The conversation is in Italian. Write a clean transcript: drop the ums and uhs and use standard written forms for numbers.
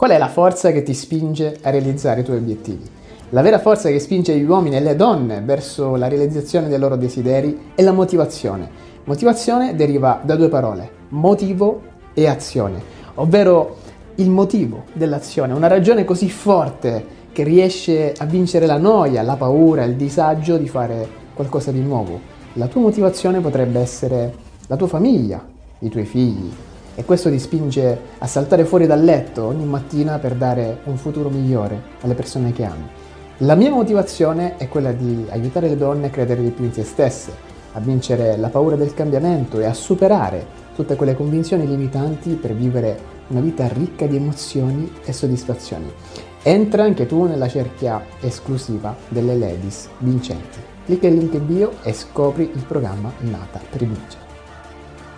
Qual è la forza che ti spinge a realizzare i tuoi obiettivi? La vera forza che spinge gli uomini e le donne verso la realizzazione dei loro desideri è la motivazione. Motivazione deriva da due parole, motivo e azione, ovvero il motivo dell'azione, una ragione così forte che riesce a vincere la noia, la paura, il disagio di fare qualcosa di nuovo. La tua motivazione potrebbe essere la tua famiglia, i tuoi figli, e questo ti spinge a saltare fuori dal letto ogni mattina per dare un futuro migliore alle persone che ami. La mia motivazione è quella di aiutare le donne a credere di più in se stesse, a vincere la paura del cambiamento e a superare tutte quelle convinzioni limitanti per vivere una vita ricca di emozioni e soddisfazioni. Entra anche tu nella cerchia esclusiva delle ladies vincenti. Clicca il link in bio e scopri il programma Nata per vincere.